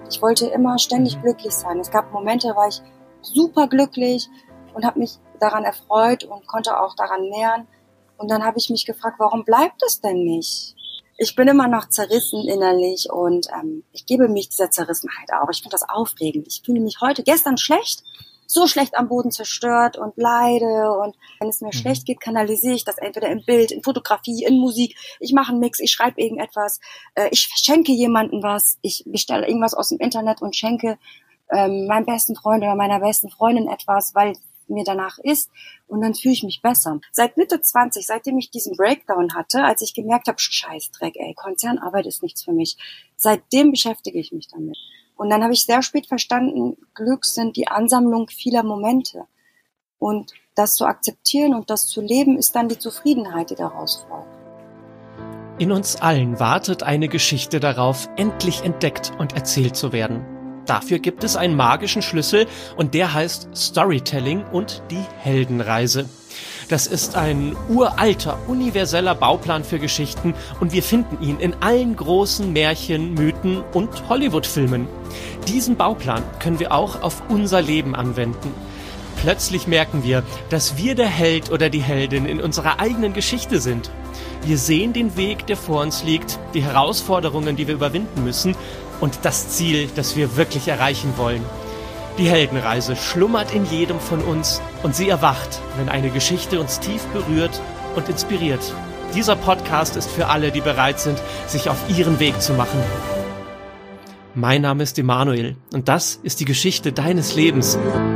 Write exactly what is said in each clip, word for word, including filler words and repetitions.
Ich wollte immer ständig Mhm. glücklich sein. Es gab Momente, da war ich super glücklich und habe mich daran erfreut und konnte auch daran nähern. Und dann habe ich mich gefragt, warum bleibt es denn nicht? Ich bin immer noch zerrissen innerlich und ähm, ich gebe mich dieser Zerrissenheit auf. Ich finde das aufregend. Ich fühle mich heute, gestern schlecht, so schlecht am Boden zerstört und leide. Und wenn es mir Mhm. schlecht geht, kanalisiere ich das entweder im Bild, in Fotografie, in Musik. Ich mache einen Mix, ich schreibe irgendetwas, äh, ich schenke jemandem was, ich bestelle irgendwas aus dem Internet und schenke ähm, meinem besten Freund oder meiner besten Freundin etwas, weil mir danach ist, und dann fühle ich mich besser. Seit Mitte zwanzig, seitdem ich diesen Breakdown hatte, als ich gemerkt habe, Scheißdreck, ey, Konzernarbeit ist nichts für mich, seitdem beschäftige ich mich damit. Und dann habe ich sehr spät verstanden, Glück sind die Ansammlung vieler Momente. Und das zu akzeptieren und das zu leben, ist dann die Zufriedenheit, die daraus folgt. In uns allen wartet eine Geschichte darauf, endlich entdeckt und erzählt zu werden. Dafür gibt es einen magischen Schlüssel und der heißt Storytelling und die Heldenreise. Das ist ein uralter, universeller Bauplan für Geschichten und wir finden ihn in allen großen Märchen, Mythen und Hollywood-Filmen. Diesen Bauplan können wir auch auf unser Leben anwenden. Plötzlich merken wir, dass wir der Held oder die Heldin in unserer eigenen Geschichte sind. Wir sehen den Weg, der vor uns liegt, die Herausforderungen, die wir überwinden müssen und das Ziel, das wir wirklich erreichen wollen. Die Heldenreise schlummert in jedem von uns und sie erwacht, wenn eine Geschichte uns tief berührt und inspiriert. Dieser Podcast ist für alle, die bereit sind, sich auf ihren Weg zu machen. Mein Name ist Emanuel und das ist die Geschichte deines Lebens.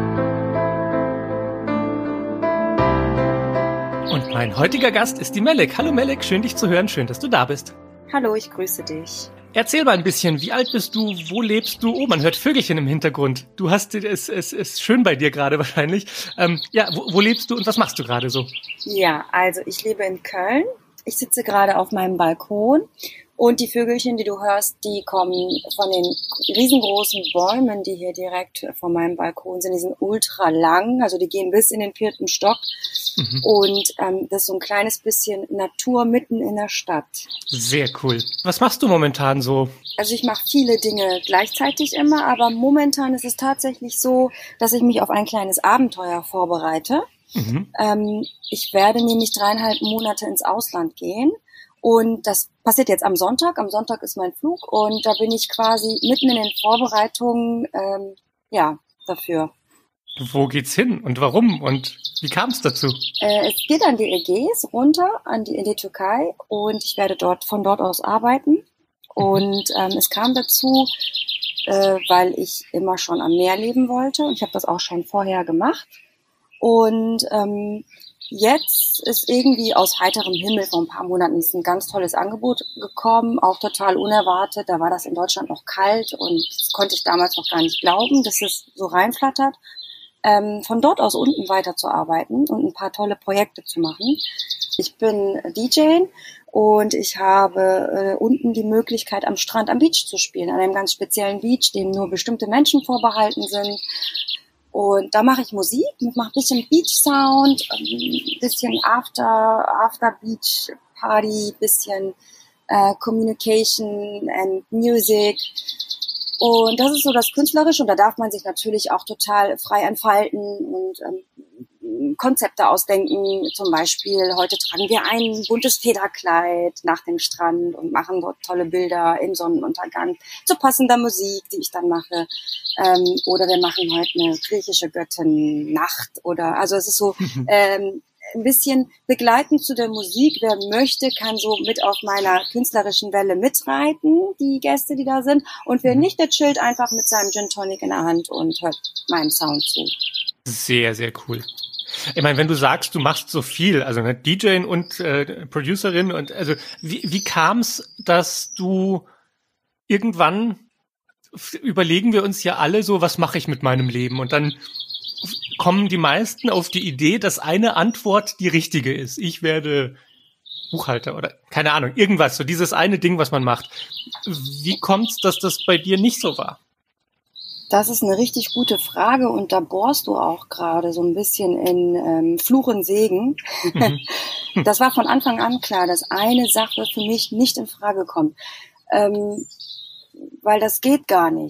Und mein heutiger Gast ist die Melek. Hallo Melek, schön dich zu hören, schön, dass du da bist. Hallo, ich grüße dich. Erzähl mal ein bisschen, wie alt bist du, wo lebst du? Oh, man hört Vögelchen im Hintergrund. Du hast, es, es ist schön bei dir gerade wahrscheinlich. Ähm, ja, wo, wo lebst du und was machst du gerade so? Ja, also ich lebe in Köln. Ich sitze gerade auf meinem Balkon und die Vögelchen, die du hörst, die kommen von den riesengroßen Bäumen, die hier direkt vor meinem Balkon sind. Die sind ultra lang, also die gehen bis in den vierten Stock. Mhm. Und ähm, das ist so ein kleines bisschen Natur mitten in der Stadt. Sehr cool. Was machst du momentan so? Also ich mache viele Dinge gleichzeitig immer, aber momentan ist es tatsächlich so, dass ich mich auf ein kleines Abenteuer vorbereite. Mhm. Ähm, ich werde nämlich dreieinhalb Monate ins Ausland gehen und das passiert jetzt am Sonntag. Am Sonntag ist mein Flug und da bin ich quasi mitten in den Vorbereitungen ähm, ja, dafür. Wo geht's hin und warum und wie kam es dazu? Äh, es geht an die Ägäis runter, an die, in die Türkei und ich werde dort von dort aus arbeiten. Mhm. Und ähm, es kam dazu, äh, weil ich immer schon am Meer leben wollte und ich habe das auch schon vorher gemacht. Und ähm, jetzt ist irgendwie aus heiterem Himmel vor ein paar Monaten ist ein ganz tolles Angebot gekommen, auch total unerwartet. Da war das in Deutschland noch kalt und das konnte ich damals noch gar nicht glauben, dass es so reinflattert. Ähm, von dort aus unten weiterzuarbeiten und ein paar tolle Projekte zu machen. Ich bin D J und ich habe äh, unten die Möglichkeit, am Strand, am Beach zu spielen, an einem ganz speziellen Beach, dem nur bestimmte Menschen vorbehalten sind. Und da mache ich Musik, mache ein bisschen Beach-Sound, ein bisschen After, After-Beach-Party, bisschen äh, Communication and Music. Und das ist so das Künstlerische und da darf man sich natürlich auch total frei entfalten und ähm, Konzepte ausdenken. Zum Beispiel, heute tragen wir ein buntes Federkleid nach dem Strand und machen dort tolle Bilder im Sonnenuntergang zu passender Musik, die ich dann mache. Ähm, oder wir machen heute eine griechische Göttin Nacht oder, also es ist so, ähm, ein bisschen begleitend zu der Musik. Wer möchte, kann so mit auf meiner künstlerischen Welle mitreiten, die Gäste, die da sind. Und wer nicht, der chillt einfach mit seinem Gin Tonic in der Hand und hört meinem Sound zu. Sehr, sehr cool. Ich meine, wenn du sagst, du machst so viel, also eine D J und äh, Producerin und also wie, wie kam es, dass du irgendwann überlegen wir uns ja alle so, was mache ich mit meinem Leben? Und dann kommen die meisten auf die Idee, dass eine Antwort die richtige ist. Ich werde Buchhalter oder keine Ahnung, irgendwas, so dieses eine Ding, was man macht. Wie kommt's, dass das bei dir nicht so war? Das ist eine richtig gute Frage und da bohrst du auch gerade so ein bisschen in ähm, Fluch und Segen. Mhm. Das war von Anfang an klar, dass eine Sache für mich nicht in Frage kommt. Ähm, weil das geht gar nicht.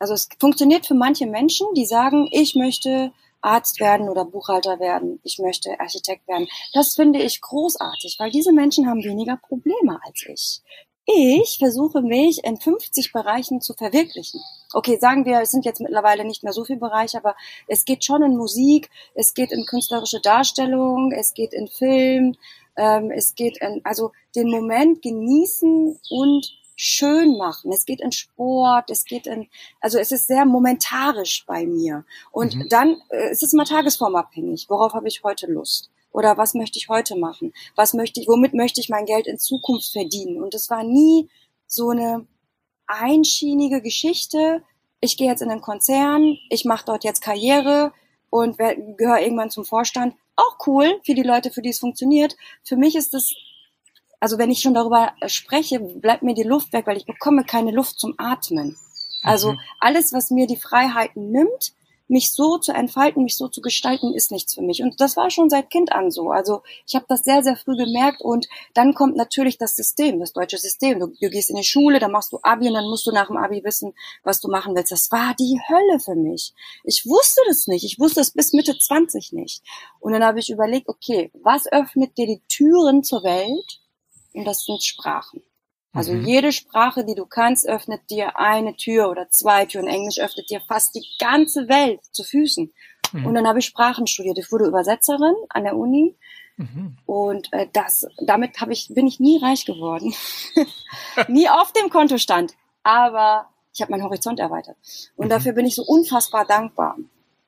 Also es funktioniert für manche Menschen, die sagen, ich möchte Arzt werden oder Buchhalter werden, ich möchte Architekt werden. Das finde ich großartig, weil diese Menschen haben weniger Probleme als ich. Ich versuche mich in fünfzig Bereichen zu verwirklichen. Okay, sagen wir, es sind jetzt mittlerweile nicht mehr so viele Bereiche, aber es geht schon in Musik, es geht in künstlerische Darstellung, es geht in Film, ähm, es geht in, also den Moment genießen und schön machen. Es geht in Sport, es geht in, also es ist sehr momentarisch bei mir. Und mhm. dann äh, es ist immer tagesformabhängig. Worauf habe ich heute Lust? Oder was möchte ich heute machen? Was möchte ich, womit möchte ich mein Geld in Zukunft verdienen? Und es war nie so eine einschienige Geschichte. Ich gehe jetzt in einen Konzern, ich mache dort jetzt Karriere und gehöre irgendwann zum Vorstand. Auch cool für die Leute, für die es funktioniert. Für mich ist es, also wenn ich schon darüber spreche, bleibt mir die Luft weg, weil ich bekomme keine Luft zum Atmen. Also mhm. alles, was mir die Freiheiten nimmt, mich so zu entfalten, mich so zu gestalten, ist nichts für mich. Und das war schon seit Kind an so. Also ich habe das sehr, sehr früh gemerkt. Und dann kommt natürlich das System, das deutsche System. Du, du gehst in die Schule, dann machst du Abi und dann musst du nach dem Abi wissen, was du machen willst. Das war die Hölle für mich. Ich wusste das nicht. Ich wusste es bis Mitte zwanzig nicht. Und dann habe ich überlegt, okay, was öffnet dir die Türen zur Welt? Und das sind Sprachen. Also mhm. jede Sprache, die du kannst, öffnet dir eine Tür oder zwei Türen. Englisch öffnet dir fast die ganze Welt zu Füßen. Mhm. Und dann habe ich Sprachen studiert. Ich wurde Übersetzerin an der Uni. Mhm. Und äh, das, damit habe ich, bin ich nie reich geworden. Nie auf dem Kontostand. Aber ich habe meinen Horizont erweitert. Und mhm. dafür bin ich so unfassbar dankbar.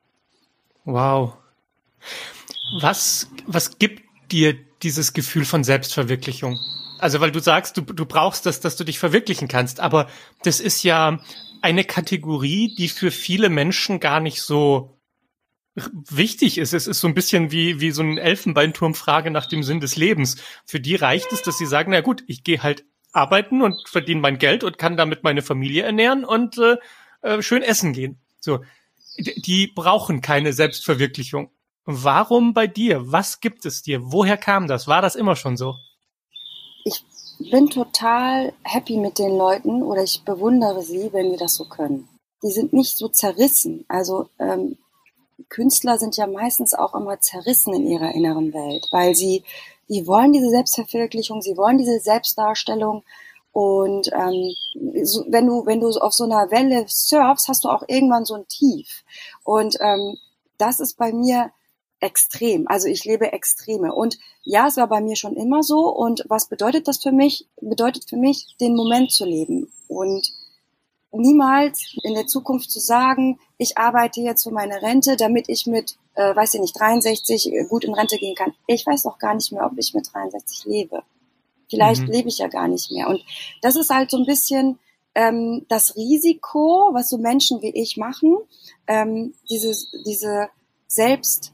Wow. Was, was gibt dir dieses Gefühl von Selbstverwirklichung? Also, weil du sagst, du, du brauchst das, dass du dich verwirklichen kannst. Aber das ist ja eine Kategorie, die für viele Menschen gar nicht so wichtig ist. Es ist so ein bisschen wie, wie so ein Elfenbeinturm-Frage nach dem Sinn des Lebens. Für die reicht es, dass sie sagen, na gut, ich gehe halt arbeiten und verdiene mein Geld und kann damit meine Familie ernähren und äh, schön essen gehen. So, die brauchen keine Selbstverwirklichung. Warum bei dir? Was gibt es dir? Woher kam das? War das immer schon so? Ich bin total happy mit den Leuten oder ich bewundere sie, wenn die das so können. Die sind nicht so zerrissen. Also ähm, Künstler sind ja meistens auch immer zerrissen in ihrer inneren Welt, weil sie, die wollen diese Selbstverwirklichung, sie wollen diese Selbstdarstellung und ähm, so, wenn du wenn du auf so einer Welle surfst, hast du auch irgendwann so ein Tief. Und ähm, das ist bei mir extrem. Also ich lebe Extreme. Und ja, es war bei mir schon immer so. Und was bedeutet das für mich? Bedeutet für mich, den Moment zu leben. Und niemals in der Zukunft zu sagen, ich arbeite jetzt für meine Rente, damit ich mit, äh, weiß ich nicht, dreiundsechzig gut in Rente gehen kann. Ich weiß doch gar nicht mehr, ob ich mit dreiundsechzig lebe. Vielleicht mhm. lebe ich ja gar nicht mehr. Und das ist halt so ein bisschen ähm, das Risiko, was so Menschen wie ich machen, ähm, diese, diese Selbst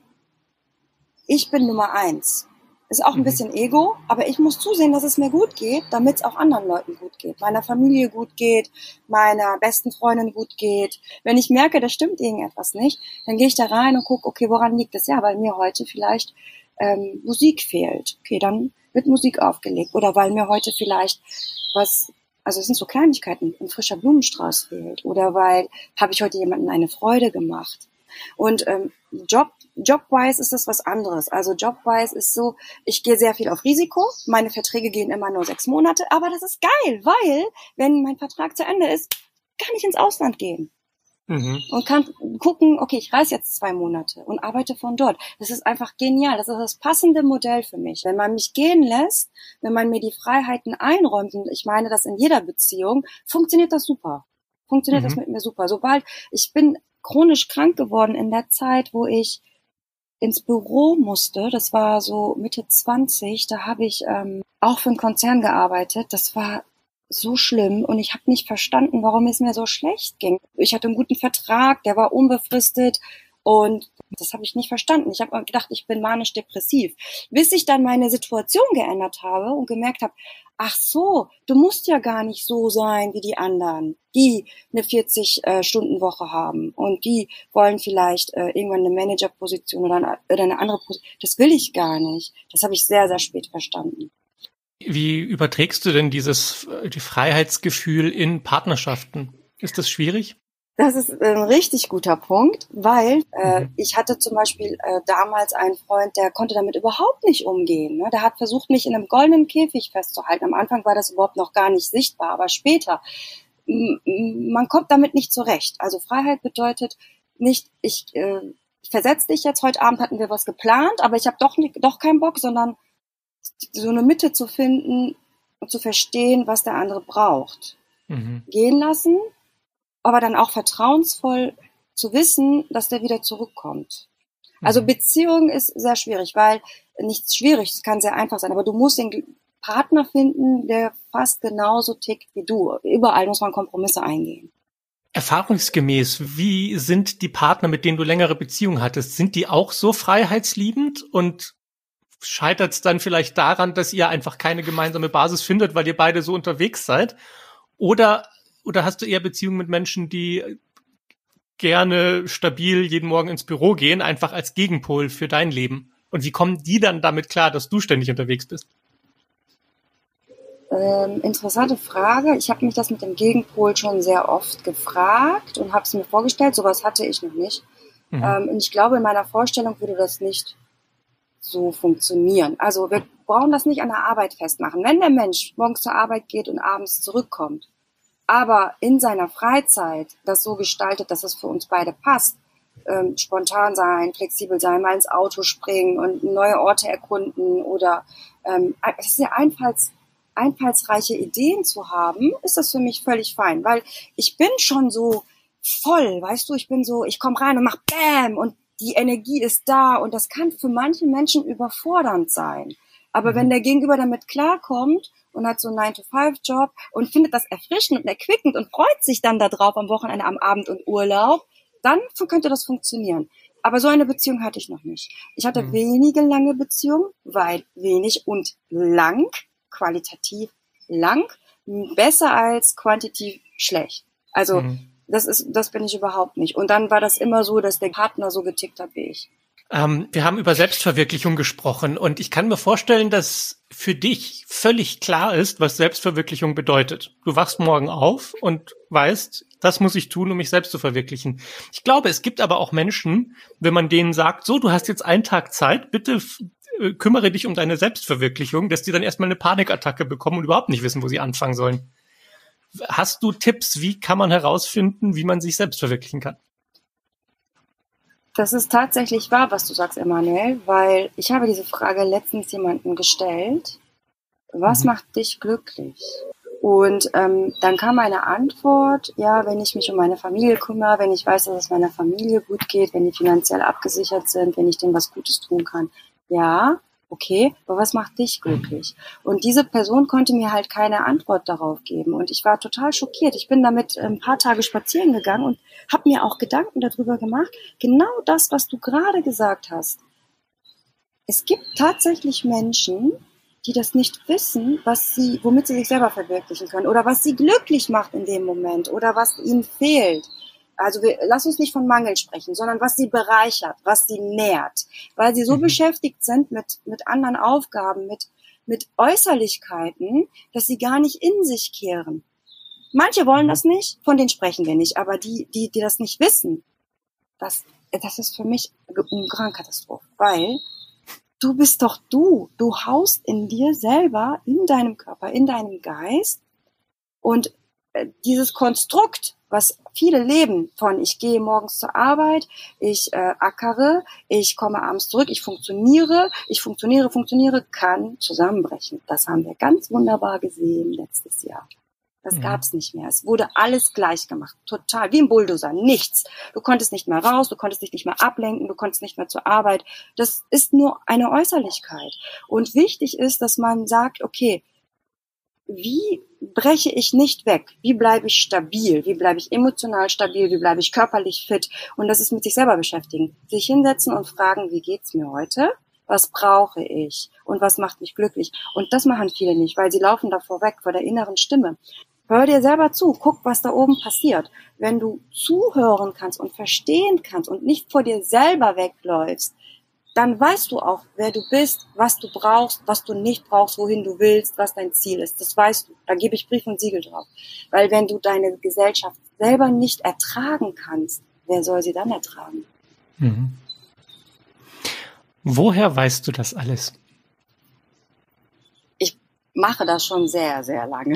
Ich bin Nummer eins. Ist auch ein bisschen Ego, aber ich muss zusehen, dass es mir gut geht, damit es auch anderen Leuten gut geht. Meiner Familie gut geht, meiner besten Freundin gut geht. Wenn ich merke, da stimmt irgendetwas nicht, dann gehe ich da rein und gucke, okay, woran liegt es? Ja, weil mir heute vielleicht ähm, Musik fehlt. Okay, dann wird Musik aufgelegt. Oder weil mir heute vielleicht was, also es sind so Kleinigkeiten, ein frischer Blumenstrauß fehlt. Oder weil habe ich heute jemandem eine Freude gemacht. Und ähm, Job, Jobwise ist das was anderes. Also Jobwise ist so, ich gehe sehr viel auf Risiko. Meine Verträge gehen immer nur sechs Monate, aber das ist geil, weil wenn mein Vertrag zu Ende ist, kann ich ins Ausland gehen. Mhm. Und kann gucken, okay, ich reise jetzt zwei Monate und arbeite von dort. Das ist einfach genial. Das ist das passende Modell für mich. Wenn man mich gehen lässt, wenn man mir die Freiheiten einräumt, und ich meine das in jeder Beziehung, funktioniert das super. Funktioniert mhm. das mit mir super. Sobald ich bin chronisch krank geworden in der Zeit, wo ich ins Büro musste, das war so Mitte zwanzig, da habe ich ähm, auch für einen Konzern gearbeitet. Das war so schlimm und ich habe nicht verstanden, warum es mir so schlecht ging. Ich hatte einen guten Vertrag, der war unbefristet und das habe ich nicht verstanden. Ich habe gedacht, ich bin manisch-depressiv. Bis ich dann meine Situation geändert habe und gemerkt habe, ach so, du musst ja gar nicht so sein wie die anderen, die eine vierzig-Stunden-Woche haben und die wollen vielleicht äh, irgendwann eine Managerposition oder eine, oder eine andere Position. Das will ich gar nicht. Das habe ich sehr, sehr spät verstanden. Wie überträgst du denn dieses die Freiheitsgefühl in Partnerschaften? Ist das schwierig? Das ist ein richtig guter Punkt, weil äh, ich hatte zum Beispiel äh, damals einen Freund, der konnte damit überhaupt nicht umgehen. Ne? Der hat versucht, mich in einem goldenen Käfig festzuhalten. Am Anfang war das überhaupt noch gar nicht sichtbar, aber später, m- m- man kommt damit nicht zurecht. Also Freiheit bedeutet nicht, ich, äh, ich versetze dich jetzt, heute Abend hatten wir was geplant, aber ich habe doch, nicht, doch keinen Bock, sondern so eine Mitte zu finden und zu verstehen, was der andere braucht. Mhm. Gehen lassen, aber dann auch vertrauensvoll zu wissen, dass der wieder zurückkommt. Also Beziehung ist sehr schwierig, weil nichts schwierig, es kann sehr einfach sein, aber du musst den Partner finden, der fast genauso tickt wie du. Überall muss man Kompromisse eingehen. Erfahrungsgemäß, wie sind die Partner, mit denen du längere Beziehungen hattest? Sind die auch so freiheitsliebend und scheitert es dann vielleicht daran, dass ihr einfach keine gemeinsame Basis findet, weil ihr beide so unterwegs seid? Oder Oder hast du eher Beziehungen mit Menschen, die gerne stabil jeden Morgen ins Büro gehen, einfach als Gegenpol für dein Leben? Und wie kommen die dann damit klar, dass du ständig unterwegs bist? Ähm, interessante Frage. Ich habe mich das mit dem Gegenpol schon sehr oft gefragt und habe es mir vorgestellt. Sowas hatte ich noch nicht. Mhm. Ähm, und ich glaube, in meiner Vorstellung würde das nicht so funktionieren. Also wir brauchen das nicht an der Arbeit festmachen. Wenn der Mensch morgens zur Arbeit geht und abends zurückkommt, aber in seiner Freizeit das so gestaltet, dass es für uns beide passt, ähm, spontan sein, flexibel sein, mal ins Auto springen und neue Orte erkunden oder ähm, es ist ja einfalls, einfallsreiche Ideen zu haben, ist das für mich völlig fein, weil ich bin schon so voll, weißt du, ich bin so, ich komme rein und mach Bäm und die Energie ist da und das kann für manche Menschen überfordernd sein. Aber mhm. wenn der Gegenüber damit klarkommt und hat so einen nine to five Job und findet das erfrischend und erquickend und freut sich dann da drauf am Wochenende, am Abend und Urlaub, dann könnte das funktionieren. Aber so eine Beziehung hatte ich noch nicht. Ich hatte mhm. wenige lange Beziehungen, weil wenig und lang, qualitativ lang, besser als quantitativ schlecht. Also mhm. das ist, das bin ich überhaupt nicht. Und dann war das immer so, dass der Partner so getickt hat wie ich. Ähm, wir haben über Selbstverwirklichung gesprochen und ich kann mir vorstellen, dass für dich völlig klar ist, was Selbstverwirklichung bedeutet. Du wachst morgen auf und weißt, das muss ich tun, um mich selbst zu verwirklichen. Ich glaube, es gibt aber auch Menschen, wenn man denen sagt, so, du hast jetzt einen Tag Zeit, bitte äh, kümmere dich um deine Selbstverwirklichung, dass die dann erstmal eine Panikattacke bekommen und überhaupt nicht wissen, wo sie anfangen sollen. Hast du Tipps, wie kann man herausfinden, wie man sich selbst verwirklichen kann? Das ist tatsächlich wahr, was du sagst, Emanuel, weil ich habe diese Frage letztens jemandem gestellt. Was mhm. macht dich glücklich? Und ähm, dann kam eine Antwort, ja, wenn ich mich um meine Familie kümmere, wenn ich weiß, dass es meiner Familie gut geht, wenn die finanziell abgesichert sind, wenn ich denen was Gutes tun kann. Ja, okay, aber was macht dich glücklich? Und diese Person konnte mir halt keine Antwort darauf geben. Und ich war total schockiert. Ich bin damit ein paar Tage spazieren gegangen und habe mir auch Gedanken darüber gemacht. Genau das, was du gerade gesagt hast. Es gibt tatsächlich Menschen, die das nicht wissen, was sie, womit sie sich selber verwirklichen können oder was sie glücklich macht in dem Moment oder was ihnen fehlt. Also wir, lass uns nicht von Mangel sprechen, sondern was sie bereichert, was sie nährt, weil sie so mhm. beschäftigt sind mit mit anderen Aufgaben, mit mit Äußerlichkeiten, dass sie gar nicht in sich kehren. Manche wollen das nicht, von denen sprechen wir nicht, aber die die die das nicht wissen, das das ist für mich eine Katastrophe, weil du bist doch du, du haust in dir selber, in deinem Körper, in deinem Geist und äh, dieses Konstrukt, was viele leben von, ich gehe morgens zur Arbeit, ich äh, ackere, ich komme abends zurück, ich funktioniere, ich funktioniere, funktioniere, kann zusammenbrechen. Das haben wir ganz wunderbar gesehen letztes Jahr. Das mhm. gab's nicht mehr. Es wurde alles gleich gemacht. Total. Wie ein Bulldozer. Nichts. Du konntest nicht mehr raus, du konntest dich nicht mehr ablenken, du konntest nicht mehr zur Arbeit. Das ist nur eine Äußerlichkeit. Und wichtig ist, dass man sagt, okay, wie breche ich nicht weg? Wie bleibe ich stabil? Wie bleibe ich emotional stabil? Wie bleibe ich körperlich fit? Und das ist mit sich selber beschäftigen. Sich hinsetzen und fragen, wie geht's mir heute? Was brauche ich? Und was macht mich glücklich? Und das machen viele nicht, weil sie laufen davor weg, vor der inneren Stimme. Hör dir selber zu, guck, was da oben passiert. Wenn du zuhören kannst und verstehen kannst und nicht vor dir selber wegläufst, dann weißt du auch, wer du bist, was du brauchst, was du nicht brauchst, wohin du willst, was dein Ziel ist. Das weißt du. Da gebe ich Brief und Siegel drauf. Weil wenn du deine Gesellschaft selber nicht ertragen kannst, wer soll sie dann ertragen? Mhm. Woher weißt du das alles? Ich mache das schon sehr, sehr lange.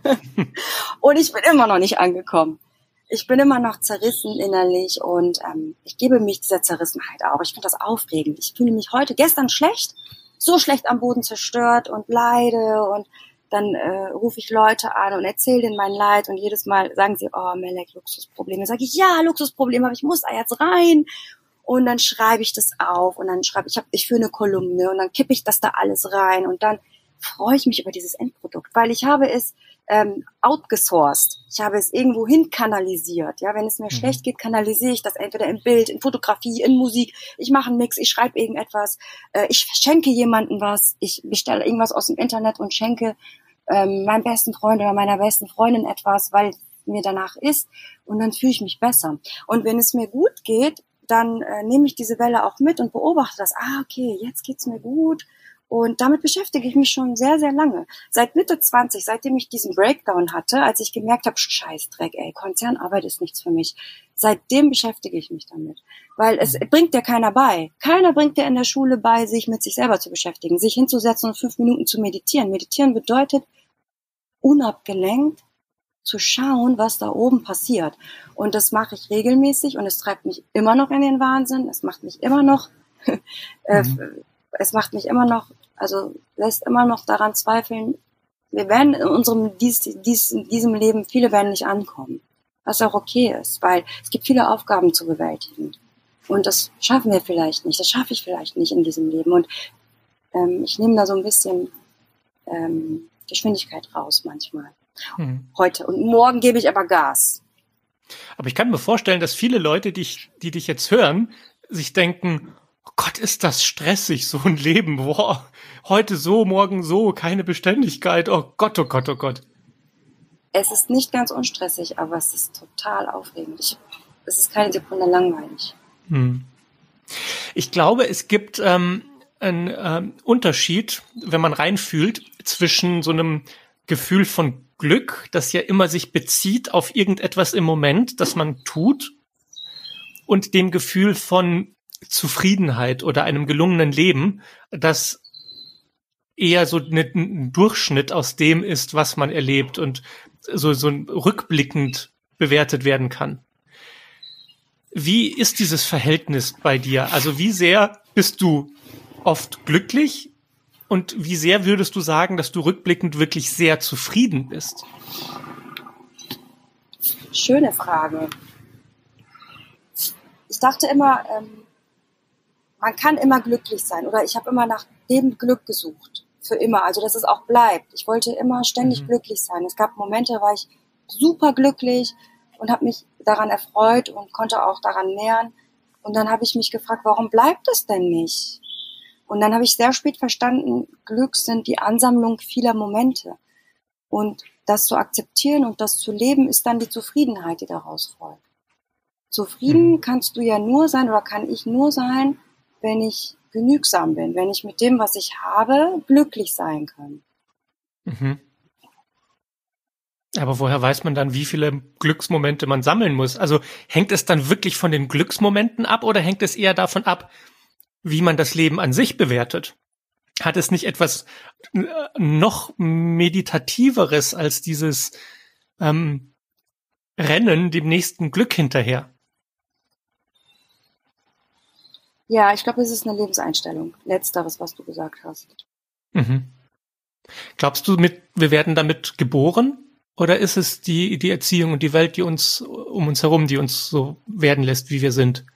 Und ich bin immer noch nicht angekommen. Ich bin immer noch zerrissen innerlich und ähm, ich gebe mich dieser Zerrissenheit auch. Ich finde das aufregend. Ich fühle mich heute, gestern schlecht, so schlecht am Boden zerstört und leide und dann äh, rufe ich Leute an und erzähle denen mein Leid und jedes Mal sagen sie, oh Melek, Luxusprobleme. Sage ich, ja, Luxusprobleme, aber ich muss da jetzt rein. Und dann schreibe ich das auf und dann schreibe ich, hab, ich führe eine Kolumne und dann kippe ich das da alles rein und dann freue ich mich über dieses Endprodukt, weil ich habe es ähm, outgesourced. Ich habe es irgendwo hin kanalisiert. Ja, wenn es mir mhm. schlecht geht, kanalisiere ich das entweder in Bild, in Fotografie, in Musik. Ich mache einen Mix, ich schreibe irgendetwas, äh, ich schenke jemandem was, ich bestelle irgendwas aus dem Internet und schenke ähm, meinem besten Freund oder meiner besten Freundin etwas, weil mir danach ist und dann fühle ich mich besser. Und wenn es mir gut geht, dann äh, nehme ich diese Welle auch mit und beobachte das. Ah, okay, jetzt geht's mir gut. Und damit beschäftige ich mich schon sehr, sehr lange. Seit Mitte zwanzig, seitdem ich diesen Breakdown hatte, als ich gemerkt habe, Scheißdreck, ey, Konzernarbeit ist nichts für mich. Seitdem beschäftige ich mich damit. Weil es bringt dir keiner bei. Keiner bringt dir in der Schule bei, sich mit sich selber zu beschäftigen, sich hinzusetzen und fünf Minuten zu meditieren. Meditieren bedeutet, unabgelenkt zu schauen, was da oben passiert. Und das mache ich regelmäßig und es treibt mich immer noch in den Wahnsinn. Es macht mich immer noch... äh, mhm. Es macht mich immer noch, also lässt immer noch daran zweifeln, wir werden in unserem, dies, dies, in diesem Leben, viele werden nicht ankommen. Was auch okay ist, weil es gibt viele Aufgaben zu bewältigen. Und das schaffen wir vielleicht nicht, das schaffe ich vielleicht nicht in diesem Leben. Und ähm, ich nehme da so ein bisschen ähm, Geschwindigkeit raus manchmal. Hm. Heute. Und morgen gebe ich aber Gas. Aber ich kann mir vorstellen, dass viele Leute, die, ich, die dich jetzt hören, sich denken, oh Gott, ist das stressig, so ein Leben. Boah, heute so, morgen so, keine Beständigkeit. Oh Gott, oh Gott, oh Gott. Es ist nicht ganz unstressig, aber es ist total aufregend. Ich, es ist keine Sekunde langweilig. Hm. Ich glaube, es gibt ähm, einen ähm, Unterschied, wenn man reinfühlt, zwischen so einem Gefühl von Glück, das ja immer sich bezieht auf irgendetwas im Moment, das man tut, und dem Gefühl von Zufriedenheit oder einem gelungenen Leben, das eher so ein Durchschnitt aus dem ist, was man erlebt und so, so rückblickend bewertet werden kann. Wie ist dieses Verhältnis bei dir? Also wie sehr bist du oft glücklich und wie sehr würdest du sagen, dass du rückblickend wirklich sehr zufrieden bist? Schöne Frage. Ich dachte immer, ähm, man kann immer glücklich sein oder ich habe immer nach dem Glück gesucht, für immer, also dass es auch bleibt. Ich wollte immer ständig mhm. glücklich sein. Es gab Momente, da war ich super glücklich und habe mich daran erfreut und konnte auch daran nähern. Und dann habe ich mich gefragt, warum bleibt es denn nicht? Und dann habe ich sehr spät verstanden, Glück sind die Ansammlung vieler Momente. Und das zu akzeptieren und das zu leben, ist dann die Zufriedenheit, die daraus folgt. Zufrieden mhm. kannst du ja nur sein oder kann ich nur sein, wenn ich genügsam bin, wenn ich mit dem, was ich habe, glücklich sein kann. Mhm. Aber woher weiß man dann, wie viele Glücksmomente man sammeln muss? Also hängt es dann wirklich von den Glücksmomenten ab oder hängt es eher davon ab, wie man das Leben an sich bewertet? Hat es nicht etwas noch meditativeres als dieses ähm, Rennen dem nächsten Glück hinterher? Ja, ich glaube, es ist eine Lebenseinstellung. Letzteres, was du gesagt hast. Mhm. Glaubst du, mit, wir werden damit geboren? Oder ist es die, die Erziehung und die Welt, die uns um uns herum, die uns so werden lässt, wie wir sind?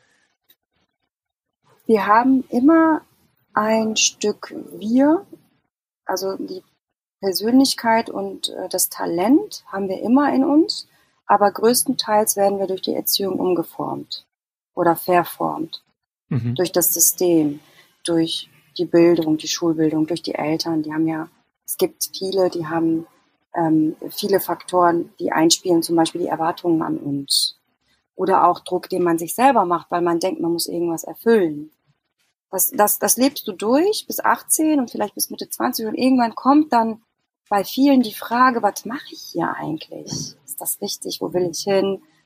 Wir haben immer ein Stück wir, also die Persönlichkeit und äh, das Talent haben wir immer in uns, aber größtenteils werden wir durch die Erziehung umgeformt oder verformt. Mhm. Durch das System, durch die Bildung, die Schulbildung, durch die Eltern. Die haben ja, es gibt viele, die haben ähm, viele Faktoren, die einspielen, zum Beispiel die Erwartungen an uns. Oder auch Druck, den man sich selber macht, weil man denkt, man muss irgendwas erfüllen. Das, das, das lebst du durch bis achtzehn und vielleicht bis Mitte zwanzig und irgendwann kommt dann bei vielen die Frage, was mache ich hier eigentlich? Ist das richtig? Wo will ich hin?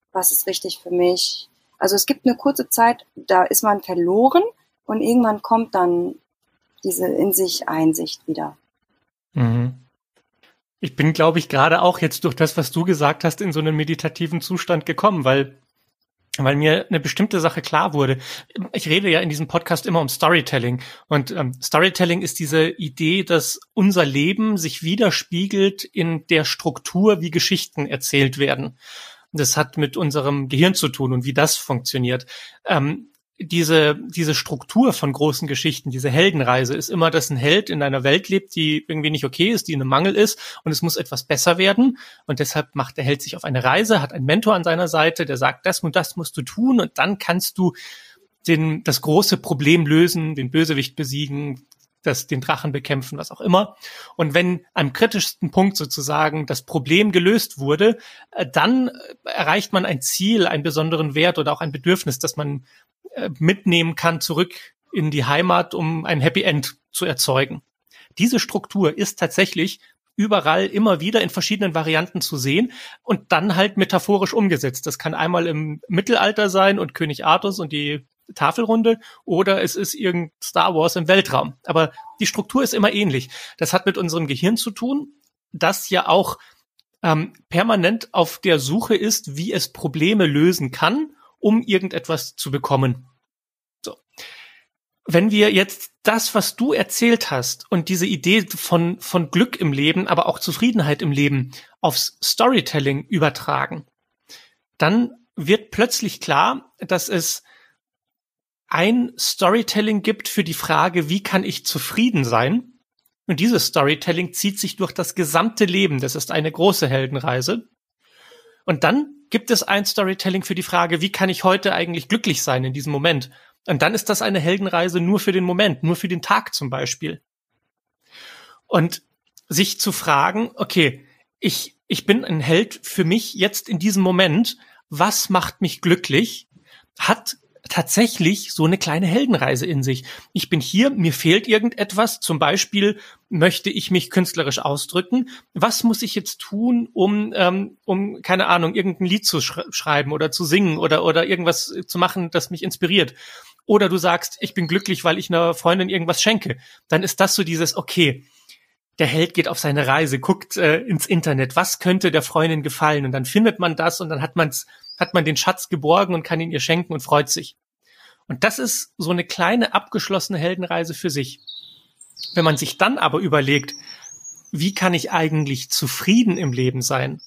was ist richtig für mich. Also es gibt eine kurze Zeit, da ist man verloren und irgendwann kommt dann diese in sich Einsicht wieder. Mhm. Ich bin, glaube ich, gerade auch jetzt durch das, was du gesagt hast, in so einen meditativen Zustand gekommen, weil weil mir eine bestimmte Sache klar wurde. Ich rede ja in diesem Podcast immer um Storytelling. Und ähm, Storytelling ist diese Idee, dass unser Leben sich widerspiegelt in der Struktur, wie Geschichten erzählt werden. Das hat mit unserem Gehirn zu tun und wie das funktioniert. Ähm, diese diese Struktur von großen Geschichten, diese Heldenreise ist immer, dass ein Held in einer Welt lebt, die irgendwie nicht okay ist, die in einem Mangel ist und es muss etwas besser werden und deshalb macht der Held sich auf eine Reise, hat einen Mentor an seiner Seite, der sagt, das und das musst du tun und dann kannst du den das große Problem lösen, den Bösewicht besiegen, das den Drachen bekämpfen, was auch immer. Und wenn am kritischsten Punkt sozusagen das Problem gelöst wurde, dann erreicht man ein Ziel, einen besonderen Wert oder auch ein Bedürfnis, das man mitnehmen kann zurück in die Heimat, um ein Happy End zu erzeugen. Diese Struktur ist tatsächlich überall immer wieder in verschiedenen Varianten zu sehen und dann halt metaphorisch umgesetzt. Das kann einmal im Mittelalter sein und König Artus und die Tafelrunde oder es ist irgend Star Wars im Weltraum. Aber die Struktur ist immer ähnlich. Das hat mit unserem Gehirn zu tun, das ja auch ähm, permanent auf der Suche ist, wie es Probleme lösen kann, um irgendetwas zu bekommen. So. Wenn wir jetzt das, was du erzählt hast und diese Idee von, von Glück im Leben, aber auch Zufriedenheit im Leben aufs Storytelling übertragen, dann wird plötzlich klar, dass es ein Storytelling gibt für die Frage, wie kann ich zufrieden sein? Und dieses Storytelling zieht sich durch das gesamte Leben. Das ist eine große Heldenreise. Und dann gibt es ein Storytelling für die Frage, wie kann ich heute eigentlich glücklich sein in diesem Moment? Und dann ist das eine Heldenreise nur für den Moment, nur für den Tag zum Beispiel. Und sich zu fragen, okay, ich, ich bin ein Held für mich jetzt in diesem Moment. Was macht mich glücklich? Hat tatsächlich so eine kleine Heldenreise in sich. Ich bin hier, mir fehlt irgendetwas, zum Beispiel möchte ich mich künstlerisch ausdrücken. Was muss ich jetzt tun, um, ähm, um keine Ahnung, irgendein Lied zu sch- schreiben oder zu singen oder oder irgendwas zu machen, das mich inspiriert? Oder du sagst, ich bin glücklich, weil ich einer Freundin irgendwas schenke. Dann ist das so dieses, okay, der Held geht auf seine Reise, guckt äh, ins Internet, was könnte der Freundin gefallen? Und dann findet man das und dann hat man's, hat man den Schatz geborgen und kann ihn ihr schenken und freut sich. Und das ist so eine kleine abgeschlossene Heldenreise für sich. Wenn man sich dann aber überlegt, wie kann ich eigentlich zufrieden im Leben sein,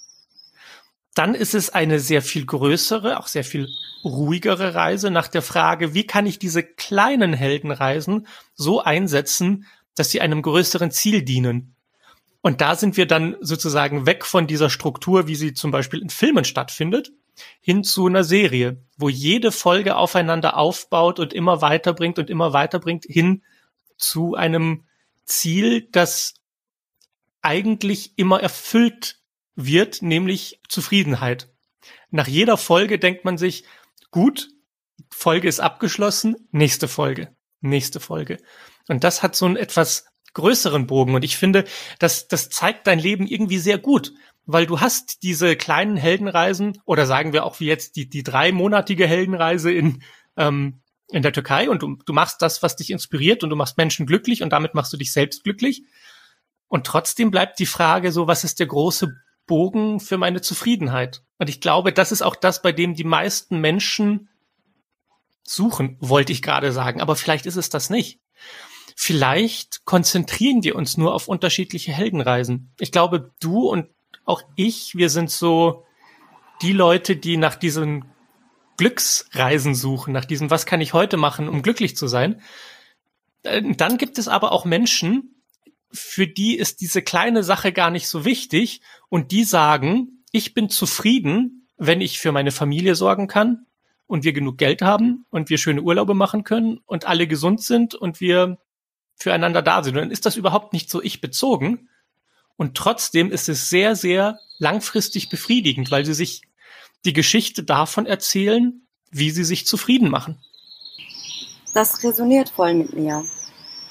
dann ist es eine sehr viel größere, auch sehr viel ruhigere Reise nach der Frage, wie kann ich diese kleinen Heldenreisen so einsetzen, dass sie einem größeren Ziel dienen. Und da sind wir dann sozusagen weg von dieser Struktur, wie sie zum Beispiel in Filmen stattfindet, hin zu einer Serie, wo jede Folge aufeinander aufbaut und immer weiterbringt und immer weiterbringt hin zu einem Ziel, das eigentlich immer erfüllt wird, nämlich Zufriedenheit. Nach jeder Folge denkt man sich, gut, Folge ist abgeschlossen, nächste Folge, nächste Folge. Und das hat so einen etwas größeren Bogen. Und ich finde, das, das zeigt dein Leben irgendwie sehr gut, weil du hast diese kleinen Heldenreisen oder sagen wir auch wie jetzt die, die dreimonatige Heldenreise in, ähm, in der Türkei und du, du machst das, was dich inspiriert und du machst Menschen glücklich und damit machst du dich selbst glücklich. Und trotzdem bleibt die Frage so, was ist der große Bogen für meine Zufriedenheit? Und ich glaube, das ist auch das, bei dem die meisten Menschen suchen, wollte ich gerade sagen. Aber vielleicht ist es das nicht. Vielleicht konzentrieren wir uns nur auf unterschiedliche Heldenreisen. Ich glaube, du und auch ich, wir sind so die Leute, die nach diesen Glücksreisen suchen, nach diesem, was kann ich heute machen, um glücklich zu sein. Dann gibt es aber auch Menschen, für die ist diese kleine Sache gar nicht so wichtig und die sagen, ich bin zufrieden, wenn ich für meine Familie sorgen kann und wir genug Geld haben und wir schöne Urlaube machen können und alle gesund sind und wir füreinander da sind. Und dann ist das überhaupt nicht so ich bezogen. Und trotzdem ist es sehr, sehr langfristig befriedigend, weil sie sich die Geschichte davon erzählen, wie sie sich zufrieden machen. Das resoniert voll mit mir.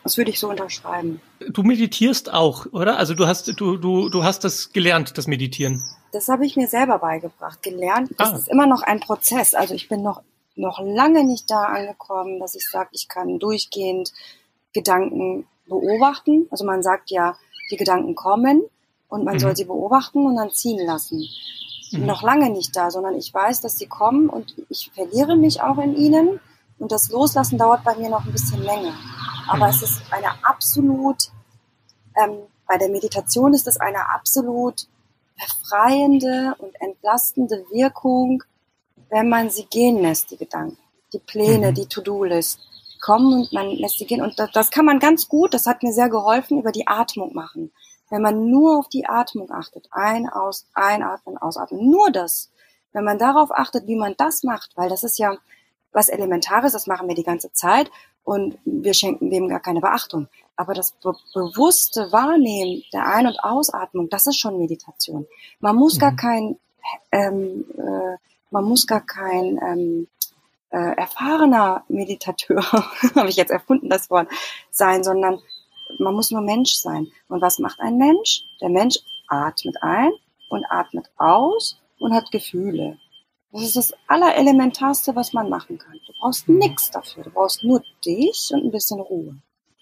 Das würde ich so unterschreiben. Du meditierst auch, oder? Also du hast du du du hast das gelernt, das Meditieren. Das habe ich mir selber beigebracht, gelernt. Das Ah. ist immer noch ein Prozess. Also ich bin noch noch lange nicht da angekommen, dass ich sage, ich kann durchgehend Gedanken beobachten. Also man sagt ja, die Gedanken kommen und man mhm. soll sie beobachten und dann ziehen lassen. Mhm. Noch lange nicht da, sondern ich weiß, dass sie kommen und ich verliere mich auch in ihnen. Und das Loslassen dauert bei mir noch ein bisschen länger. Aber mhm. es ist eine absolut, ähm, bei der Meditation ist es eine absolut befreiende und entlastende Wirkung, wenn man sie gehen lässt, die Gedanken, die Pläne, mhm. die To-Do-List kommen und man lässt sie gehen. Und das, das kann man ganz gut, das hat mir sehr geholfen, über die Atmung machen. Wenn man nur auf die Atmung achtet, ein, aus, einatmen, ausatmen, nur das. Wenn man darauf achtet, wie man das macht, weil das ist ja was Elementares, das machen wir die ganze Zeit und wir schenken dem gar keine Beachtung. Aber das be- bewusste Wahrnehmen der Ein- und Ausatmung, das ist schon Meditation. Man muss mhm. gar kein, ähm, äh, man muss gar kein ähm, äh, erfahrener Meditateur, habe ich jetzt erfunden das Wort, sein, sondern man muss nur Mensch sein. Und was macht ein Mensch? Der Mensch atmet ein und atmet aus und hat Gefühle. Das ist das Allerelementarste, was man machen kann. Du brauchst nichts dafür. Du brauchst nur dich und ein bisschen Ruhe.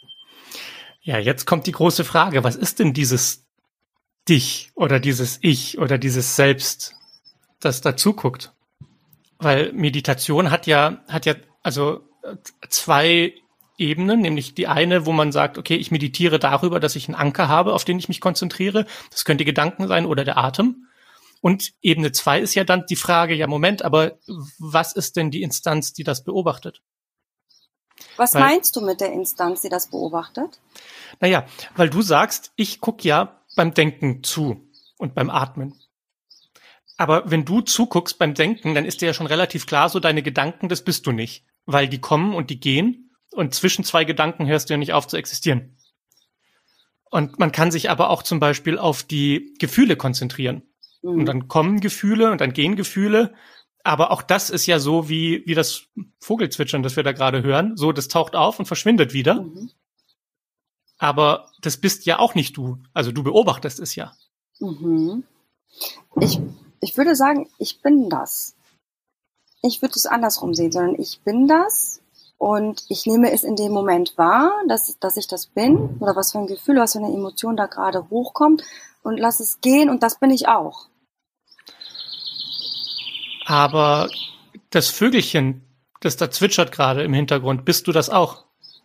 Ja, jetzt kommt die große Frage. Was ist denn dieses Dich oder dieses Ich oder dieses Selbst, das dazu guckt? Weil Meditation hat ja, hat ja also zwei Ebenen, nämlich die eine, wo man sagt, okay, ich meditiere darüber, dass ich einen Anker habe, auf den ich mich konzentriere. Das können die Gedanken sein oder der Atem. Und Ebene zwei ist ja dann die Frage, ja Moment, aber was ist denn die Instanz, die das beobachtet? Was weil, meinst du mit der Instanz, die das beobachtet? Naja, weil du sagst, ich gucke ja beim Denken zu und beim Atmen. Aber wenn du zuguckst beim Denken, dann ist dir ja schon relativ klar, so deine Gedanken, das bist du nicht. Weil die kommen und die gehen und zwischen zwei Gedanken hörst du ja nicht auf zu existieren. Und man kann sich aber auch zum Beispiel auf die Gefühle konzentrieren. Mhm. Und dann kommen Gefühle und dann gehen Gefühle. Aber auch das ist ja so wie, wie das Vogelzwitschern, das wir da gerade hören. So, das taucht auf und verschwindet wieder. Mhm. Aber das bist ja auch nicht du. Also du beobachtest es ja. Mhm. Ich, ich würde sagen, ich bin das. Ich würde es andersrum sehen, sondern ich bin das und ich nehme es in dem Moment wahr, dass, dass ich das bin oder was für ein Gefühl, was für eine Emotion da gerade hochkommt und lass es gehen und das bin ich auch. Aber das Vögelchen, das da zwitschert gerade im Hintergrund, bist du das auch?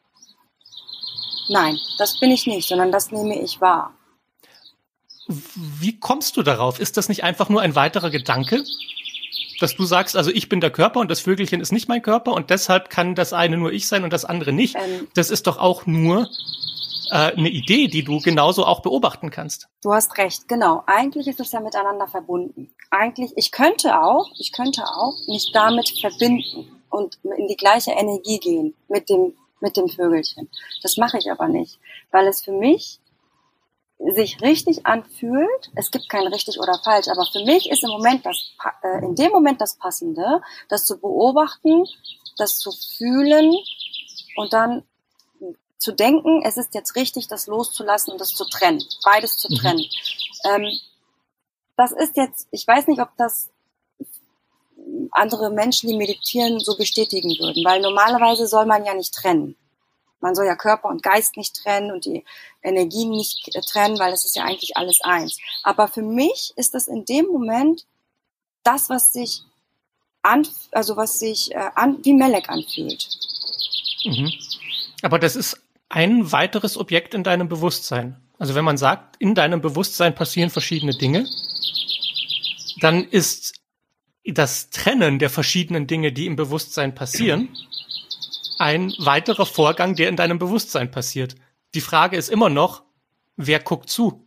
Nein, das bin ich nicht, sondern das nehme ich wahr. Wie kommst du darauf? Ist das nicht einfach nur ein weiterer Gedanke? Dass du sagst, also ich bin der Körper und das Vögelchen ist nicht mein Körper und deshalb kann das eine nur ich sein und das andere nicht. Ähm, das ist doch auch nur äh, eine Idee, die du genauso auch beobachten kannst. Du hast recht, genau. Eigentlich ist es ja miteinander verbunden. Eigentlich, ich könnte auch, ich könnte auch mich damit verbinden und in die gleiche Energie gehen mit dem, mit dem Vögelchen. Das mache ich aber nicht, weil es für mich sich richtig anfühlt. Es gibt kein richtig oder falsch, aber für mich ist im Moment das, äh, in dem Moment das Passende, das zu beobachten, das zu fühlen und dann zu denken, es ist jetzt richtig, das loszulassen und das zu trennen, beides zu trennen. Mhm. Ähm, das ist jetzt, ich weiß nicht, ob das andere Menschen, die meditieren, so bestätigen würden, weil normalerweise soll man ja nicht trennen. Man soll ja Körper und Geist nicht trennen und die Energien nicht trennen, weil das ist ja eigentlich alles eins. Aber für mich ist das in dem Moment das, was sich an, also was sich äh, an, wie Melek anfühlt. Mhm. Aber das ist ein weiteres Objekt in deinem Bewusstsein. Also wenn man sagt, in deinem Bewusstsein passieren verschiedene Dinge, dann ist das Trennen der verschiedenen Dinge, die im Bewusstsein passieren, ein weiterer Vorgang, der in deinem Bewusstsein passiert. Die Frage ist immer noch, wer guckt zu?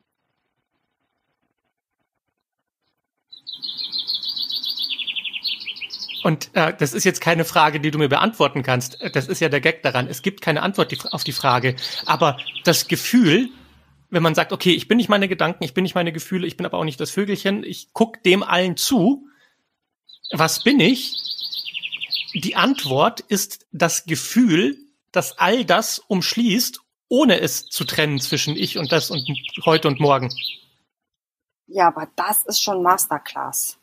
Und äh, das ist jetzt keine Frage, die du mir beantworten kannst. Das ist ja der Gag daran. Es gibt keine Antwort die, auf die Frage. Aber das Gefühl, wenn man sagt, okay, ich bin nicht meine Gedanken, ich bin nicht meine Gefühle, ich bin aber auch nicht das Vögelchen, ich gucke dem allen zu. Was bin ich? Die Antwort ist das Gefühl, das all das umschließt ohne es zu trennen zwischen ich und das und heute und morgen. Ja, aber das ist schon Masterclass.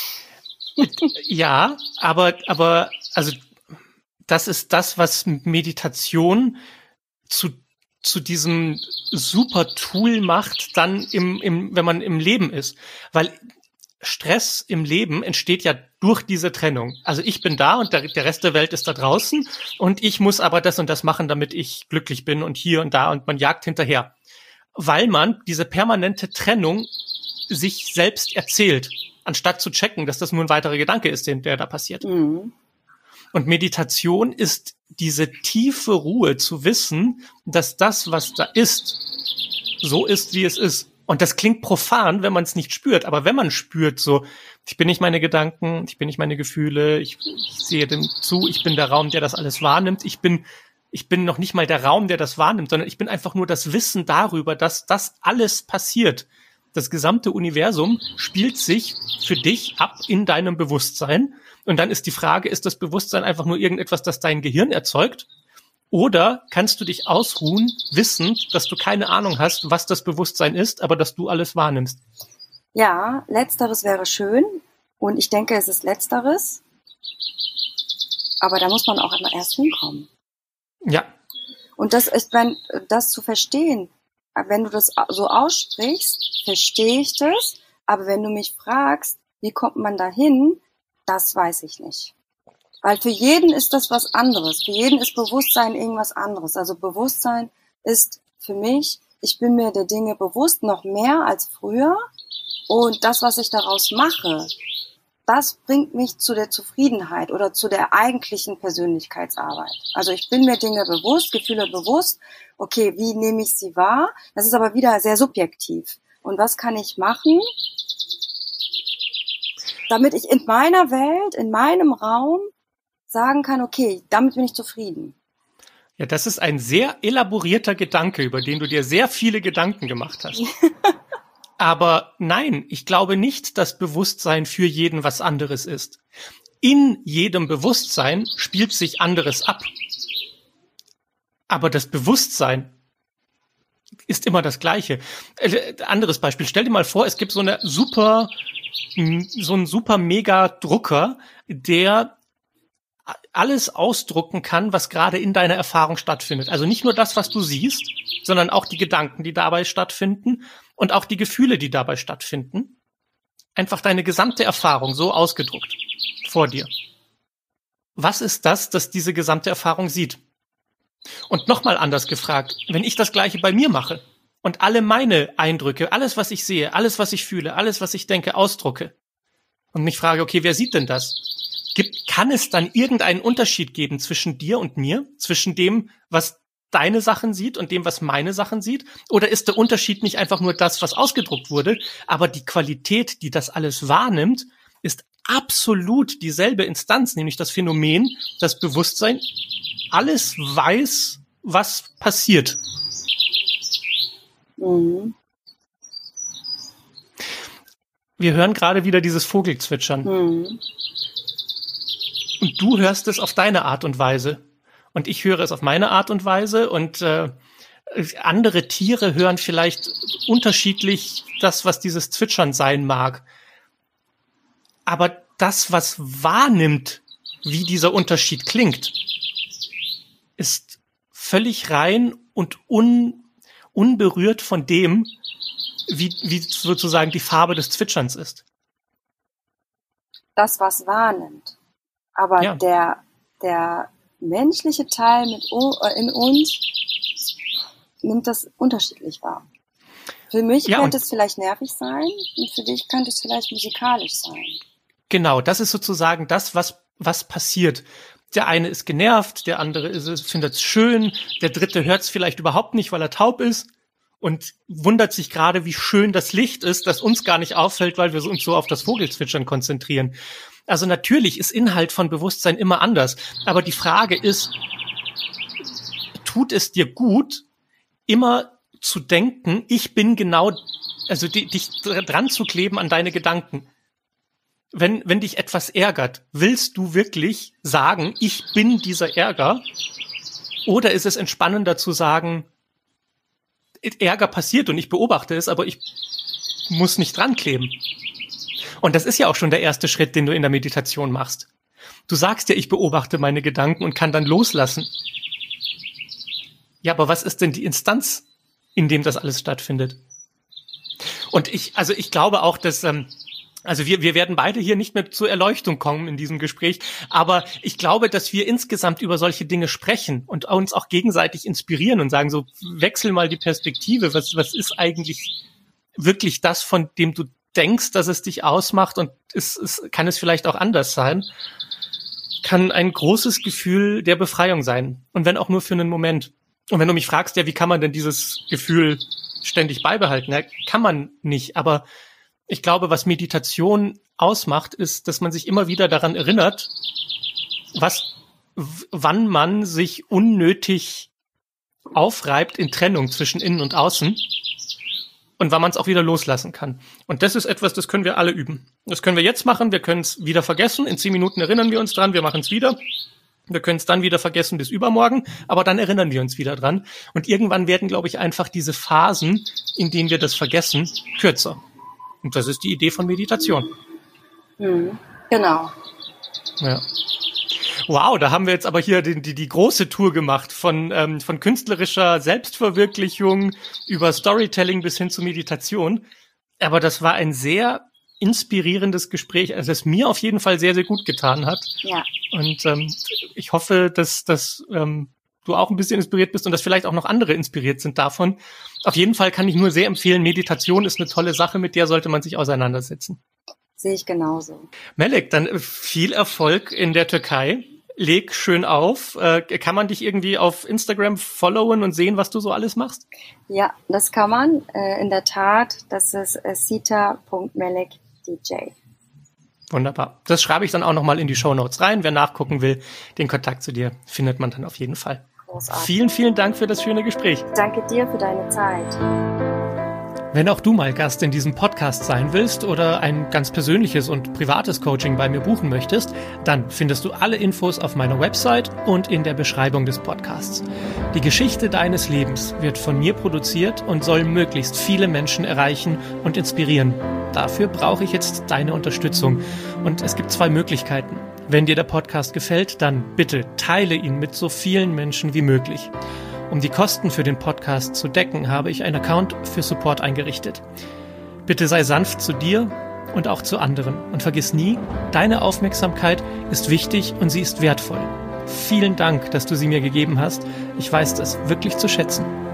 Ja, aber, aber, also, das ist das, was Meditation zu, zu diesem super Tool macht, dann im, im, wenn man im Leben ist. Weil Stress im Leben entsteht ja durch diese Trennung. Also ich bin da und der, der Rest der Welt ist da draußen und ich muss aber das und das machen, damit ich glücklich bin und hier und da und man jagt hinterher. Weil man diese permanente Trennung sich selbst erzählt, anstatt zu checken, dass das nur ein weiterer Gedanke ist, den, der da passiert. Mhm. Und Meditation ist diese tiefe Ruhe zu wissen, dass das, was da ist, so ist, wie es ist. Und das klingt profan, wenn man es nicht spürt. Aber wenn man spürt, so, ich bin nicht meine Gedanken, ich bin nicht meine Gefühle, ich, ich sehe dem zu, ich bin der Raum, der das alles wahrnimmt. Ich bin, ich bin noch nicht mal der Raum, der das wahrnimmt, sondern ich bin einfach nur das Wissen darüber, dass das alles passiert. Das gesamte Universum spielt sich für dich ab in deinem Bewusstsein. Und dann ist die Frage, ist das Bewusstsein einfach nur irgendetwas, das dein Gehirn erzeugt? Oder kannst du dich ausruhen, wissend, dass du keine Ahnung hast, was das Bewusstsein ist, aber dass du alles wahrnimmst? Ja, letzteres wäre schön. Und ich denke, es ist letzteres. Aber da muss man auch immer erst hinkommen. Ja. Und das ist, wenn, das zu verstehen, wenn du das so aussprichst, verstehe ich das. Aber wenn du mich fragst, wie kommt man da hin, das weiß ich nicht. Weil für jeden ist das was anderes. Für jeden ist Bewusstsein irgendwas anderes. Also Bewusstsein ist für mich, ich bin mir der Dinge bewusst, noch mehr als früher. Und das, was ich daraus mache, das bringt mich zu der Zufriedenheit oder zu der eigentlichen Persönlichkeitsarbeit. Also ich bin mir Dinge bewusst, Gefühle bewusst. Okay, wie nehme ich sie wahr? Das ist aber wieder sehr subjektiv. Und was kann ich machen, damit ich in meiner Welt, in meinem Raum sagen kann, okay, damit bin ich zufrieden. Ja, das ist ein sehr elaborierter Gedanke, über den du dir sehr viele Gedanken gemacht hast. Aber nein, ich glaube nicht, dass Bewusstsein für jeden was anderes ist. In jedem Bewusstsein spielt sich anderes ab. Aber das Bewusstsein ist immer das Gleiche. Äh, anderes Beispiel. Stell dir mal vor, es gibt so eine super, so einen super mega Drucker, der alles ausdrucken kann, was gerade in deiner Erfahrung stattfindet. Also nicht nur das, was du siehst, sondern auch die Gedanken, die dabei stattfinden und auch die Gefühle, die dabei stattfinden. Einfach deine gesamte Erfahrung so ausgedruckt vor dir. Was ist das, das diese gesamte Erfahrung sieht? Und nochmal anders gefragt, wenn ich das Gleiche bei mir mache und alle meine Eindrücke, alles, was ich sehe, alles, was ich fühle, alles, was ich denke, ausdrucke und mich frage, okay, wer sieht denn das? Gibt, kann es dann irgendeinen Unterschied geben zwischen dir und mir? Zwischen dem, was deine Sachen sieht und dem, was meine Sachen sieht? Oder ist der Unterschied nicht einfach nur das, was ausgedruckt wurde, aber die Qualität, die das alles wahrnimmt, ist absolut dieselbe Instanz, nämlich das Phänomen, das Bewusstsein alles weiß, was passiert. Mhm. Wir hören gerade wieder dieses Vogelzwitschern. Mhm. Und du hörst es auf deine Art und Weise. Und ich höre es auf meine Art und Weise. Und äh, andere Tiere hören vielleicht unterschiedlich das, was dieses Zwitschern sein mag. Aber das, was wahrnimmt, wie dieser Unterschied klingt, ist völlig rein und un, unberührt von dem, wie, wie sozusagen die Farbe des Zwitscherns ist. Das, was wahrnimmt. Aber ja. der, der menschliche Teil mit, in uns nimmt das unterschiedlich wahr. Für mich ja, könnte es vielleicht nervig sein und für dich könnte es vielleicht musikalisch sein. Genau, das ist sozusagen das, was, was passiert. Der eine ist genervt, der andere ist, findet es schön, der dritte hört es vielleicht überhaupt nicht, weil er taub ist und wundert sich gerade, wie schön das Licht ist, das uns gar nicht auffällt, weil wir uns so auf das Vogelzwitschern konzentrieren. Also natürlich ist Inhalt von Bewusstsein immer anders, aber die Frage ist, tut es dir gut, immer zu denken, ich bin genau, also die, dich dran zu kleben an deine Gedanken. Wenn, wenn dich etwas ärgert, willst du wirklich sagen, ich bin dieser Ärger? Oder ist es entspannender zu sagen, Ärger passiert und ich beobachte es, aber ich muss nicht dran kleben. Und das ist ja auch schon der erste Schritt, den du in der Meditation machst. Du sagst ja, ich beobachte meine Gedanken und kann dann loslassen. Ja, aber was ist denn die Instanz, in dem das alles stattfindet? Und ich, also ich glaube auch, dass, ähm, also wir, wir werden beide hier nicht mehr zur Erleuchtung kommen in diesem Gespräch, aber ich glaube, dass wir insgesamt über solche Dinge sprechen und uns auch gegenseitig inspirieren und sagen so, wechsel mal die Perspektive, was, was ist eigentlich wirklich das, von dem du denkst, dass es dich ausmacht und ist, ist, kann es vielleicht auch anders sein, kann ein großes Gefühl der Befreiung sein. Und wenn auch nur für einen Moment. Und wenn du mich fragst, ja, wie kann man denn dieses Gefühl ständig beibehalten? Ja, kann man nicht. Aber ich glaube, was Meditation ausmacht, ist, dass man sich immer wieder daran erinnert, was, w- wann man sich unnötig aufreibt in Trennung zwischen innen und außen und wann man es auch wieder loslassen kann. Und das ist etwas, das können wir alle üben. Das können wir jetzt machen, wir können es wieder vergessen. In zehn Minuten erinnern wir uns dran, wir machen es wieder. Wir können es dann wieder vergessen bis übermorgen, aber dann erinnern wir uns wieder dran. Und irgendwann werden, glaube ich, einfach diese Phasen, in denen wir das vergessen, kürzer. Und das ist die Idee von Meditation. Mhm. Genau. Ja. Wow, da haben wir jetzt aber hier die, die, die große Tour gemacht, von, ähm, von künstlerischer Selbstverwirklichung über Storytelling bis hin zu Meditation. Aber das war ein sehr inspirierendes Gespräch, also das mir auf jeden Fall sehr, sehr gut getan hat. Ja. Und ähm, ich hoffe, dass, dass ähm, du auch ein bisschen inspiriert bist und dass vielleicht auch noch andere inspiriert sind davon. Auf jeden Fall kann ich nur sehr empfehlen, Meditation ist eine tolle Sache, mit der sollte man sich auseinandersetzen. Sehe ich genauso. Melek, dann viel Erfolg in der Türkei. Leg schön auf. Äh, kann man dich irgendwie auf Instagram followen und sehen, was du so alles machst? Ja, das kann man. Äh, in der Tat, das ist äh, sita punkt melek punkt d j. Wunderbar. Das schreibe ich dann auch nochmal in die Shownotes rein. Wer nachgucken will, den Kontakt zu dir findet man dann auf jeden Fall. Großartig. Vielen, vielen Dank für das schöne Gespräch. Danke dir für deine Zeit. Wenn auch du mal Gast in diesem Podcast sein willst oder ein ganz persönliches und privates Coaching bei mir buchen möchtest, dann findest du alle Infos auf meiner Website und in der Beschreibung des Podcasts. Die Geschichte deines Lebens wird von mir produziert und soll möglichst viele Menschen erreichen und inspirieren. Dafür brauche ich jetzt deine Unterstützung. Und es gibt zwei Möglichkeiten. Wenn dir der Podcast gefällt, dann bitte teile ihn mit so vielen Menschen wie möglich. Um die Kosten für den Podcast zu decken, habe ich einen Account für Support eingerichtet. Bitte sei sanft zu dir und auch zu anderen. Und vergiss nie, deine Aufmerksamkeit ist wichtig und sie ist wertvoll. Vielen Dank, dass du sie mir gegeben hast. Ich weiß das wirklich zu schätzen.